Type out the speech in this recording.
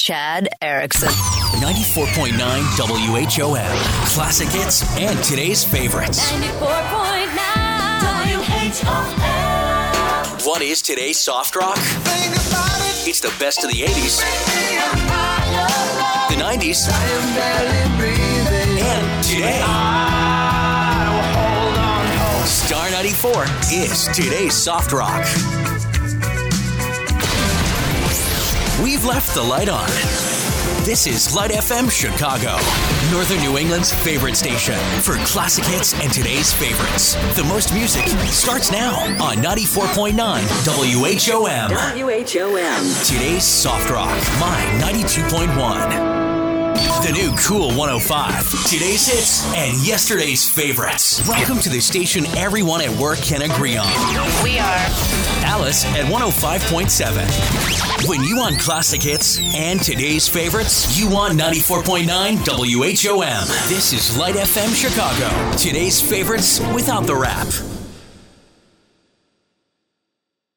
Chad Erickson. 94.9 WHOM. Classic hits and today's favorites. 94.9 WHOM. What is today's soft rock? It's the best of the 80s, the 90s, and today. Star 94 is today's soft rock. We've left the light on. This is Light FM Chicago, Northern New England's favorite station for classic hits and today's favorites. The most music starts now on 94.9 WHOM. WHOM. Today's soft rock, my 92.1. The new Cool 105. Today's hits and yesterday's favorites. Welcome to the station everyone at work can agree on. We are Alice at 105.7. When you want classic hits and today's favorites, you want 94.9 WHOM. This is Light FM Chicago. Today's favorites without the rap.